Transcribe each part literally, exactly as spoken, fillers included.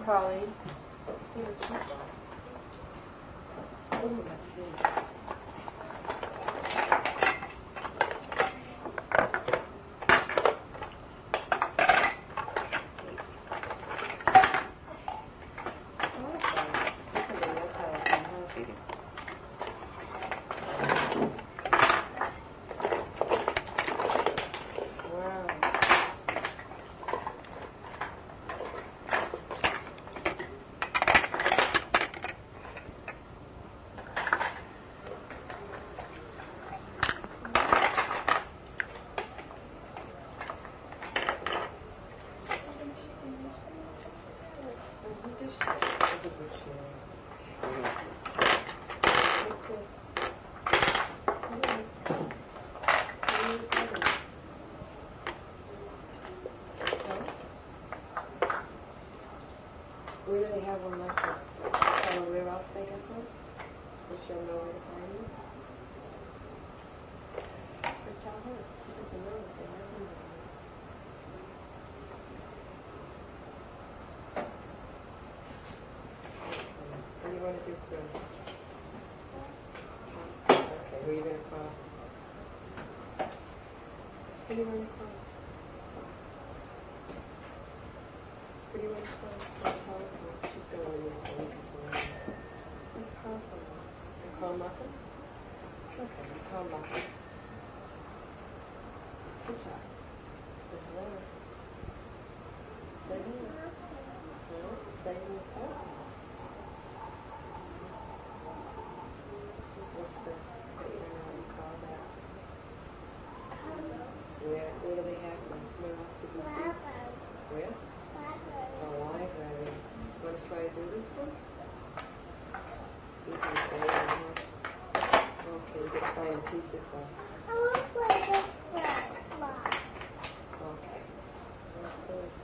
Colleen. Let's see what you got. Oh, let's see. We really have one like this. Tell her where else they get from, so she'll know where to find you. So tell her. She doesn't know that they have them. What do you want to do first? Okay, who are you going to call? Who do you want to call? Who do you want to call? She's going to need some people. Let's call someone. You call Muffin? Okay, you call Muffin. Good job. Say hello. Say hello. No, say hello. What's the, I don't know what you call that. Where, where do they have them? Where else did you see? Where? The library. You want to try to do this one? Easy to say, isn't it? Okay, you can find the pieces though. I want to play this first box. Okay. Let's do it.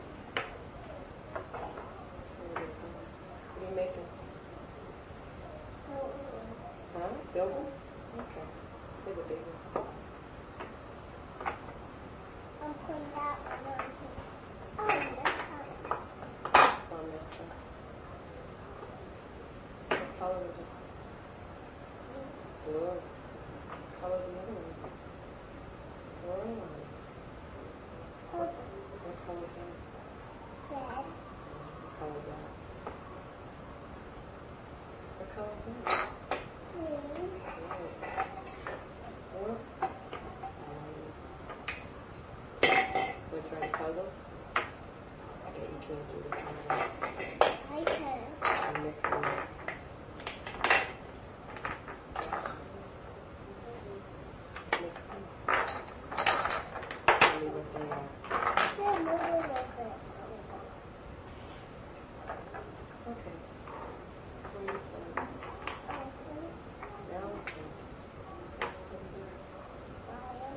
There you go. What are you making? Huh? Building? Okay. Here's a big one. I'll put that one on here. Oh, this one. It's on that side. What color is it? Blue. What color is the other one? Blue. What, what color is that? Red. What color is that? What color is that? Green. Right. What? So try to puzzle? Okay, you can't do this one. I can. I'm mixing it. Mix them. Tell me what they are. They're moving with it. Okay. What is that? Elephant. What's this? Lion.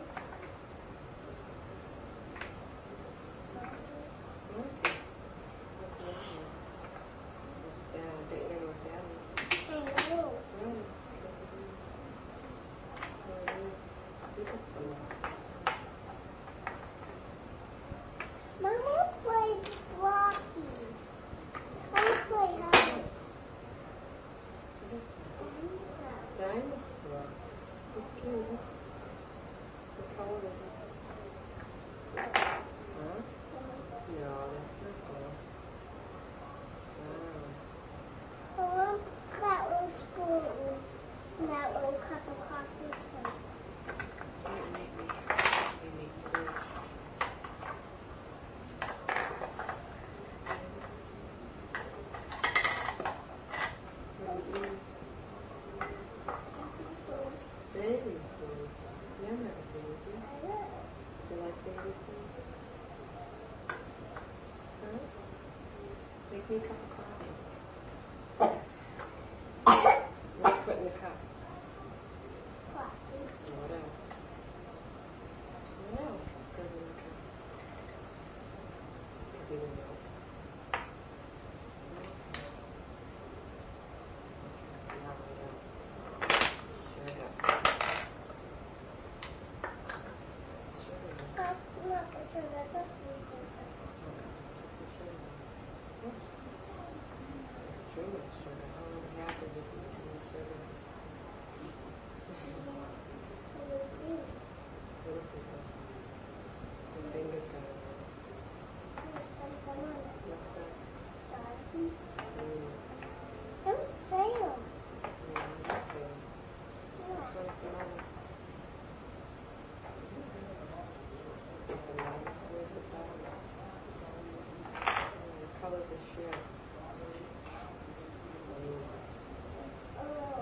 Monkey. What's the other one? What's that? I bet you don't know what that is. Kangaroo. Really? There it is. Look at someone. Mama played Rockies. I play house. Dinosaur. It's cute. What color is it? Huh? No, that's not cool. Wow. I want that little spoon and that little cup of coffee. So. Wait, wait, wait. We need food. Baby food. You're not a baby. You like baby food? Huh? Make me a cup of coffee. What do you put in the cup? Coffee. What else? What else goes in the cup? Could be the milk. Now what else? Sugar. Sugar. That's not the sugar. That's the sugar. Okay. What's the sugar? Oops. Where's the bottom? The colors of share. Oh.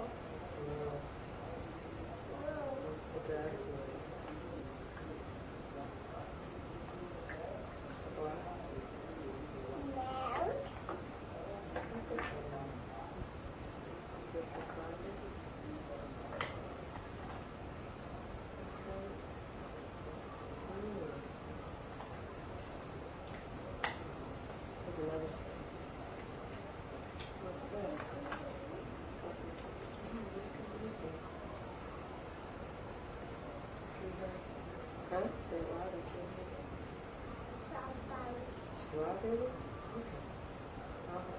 What's the dark one? Black. Now. Different colors. Another thing. What's that? Huh? Say what? I can't hear that. Strawberry? Okay. Uh-huh.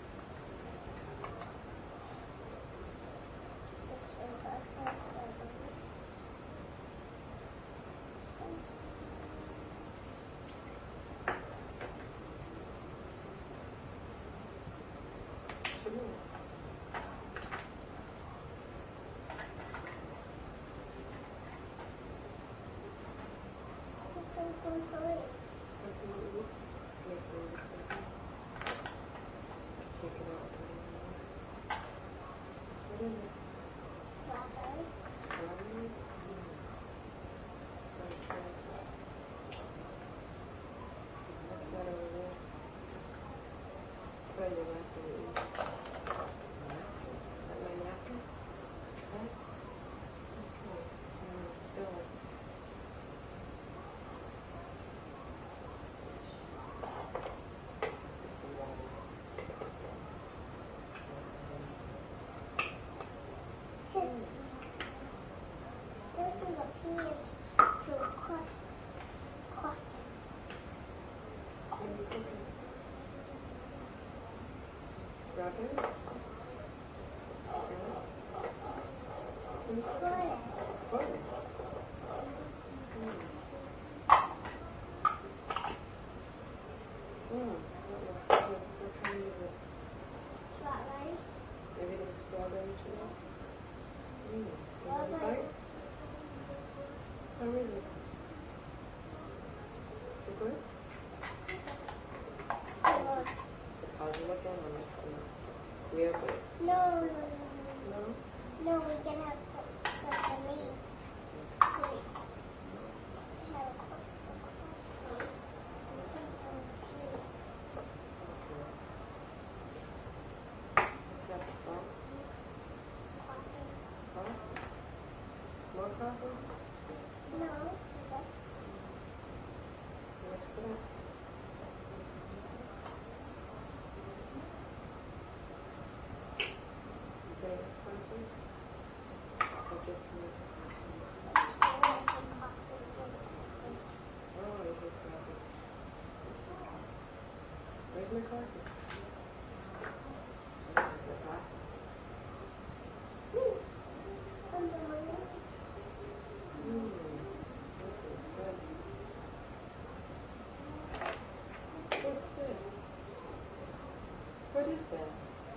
Something to eat. Make it look something. Take it out. What is it? Strawberry. Strawberry? Mm. Sounds good. What's that over there? Put your napkin to eat. Napkin? Is that my napkin? Huh? Okay. I'm gonna spill it. This is a peanut to cut. Cut. Maybe cooking. Strawberry? Yeah. Cut it. What? Mm. Mm. What, what, what kind is it? Strawberry. Everything's strawberry too? Mm. So you Strawberry. bite? How is it? Is it good? No, How's it looking? I'll make some real good. no, no, No? no. No, we can have some, some for me. Wait. Have a cup of coffee. Okay. What's that, the salt? Coffee. Huh? More coffee? No, sugar. Mix it up. Is there enough coffee? Or just milk? Oh, I hate coffee. Where's my coffee? Sorry, is it hot? Mmm, this is good. What's this? What is that?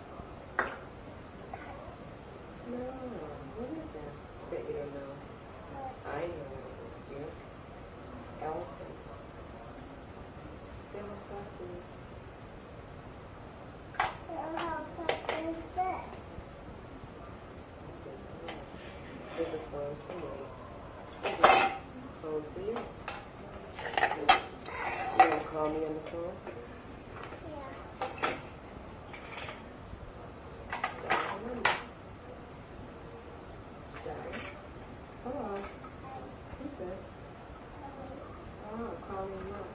No, what is that? I bet you don't know. I know what it is, dear. Elephant. They have something. This is phone for me. This is phone for you. You want to call me on the phone? Dial the number. Dial. Hello. Who's this? Oh, call me now.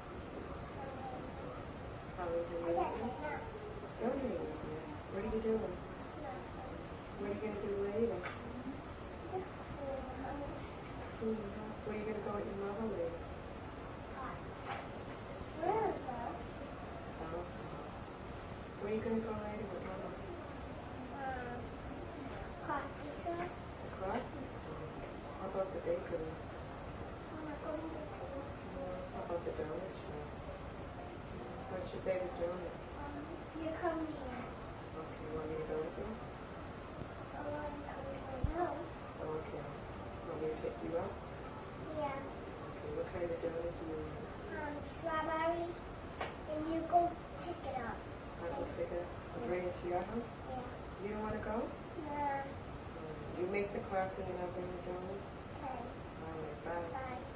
How is it with you? Don't do anything. What are you doing? What are you going to do later? Hmm. Where are you going to go with your mother later? Oh. Where are you going to go later with mother? The club? How about the bakery? How about the donut shop? What's your favorite donut? You're coming here. Okay, you want me to go with you? I want to come to my house. Okay. Want me to pick you up? Yeah. Okay, what kind of donut do you want? make the craft and then I'll bring the drawing. Okay. All right, bye. Bye.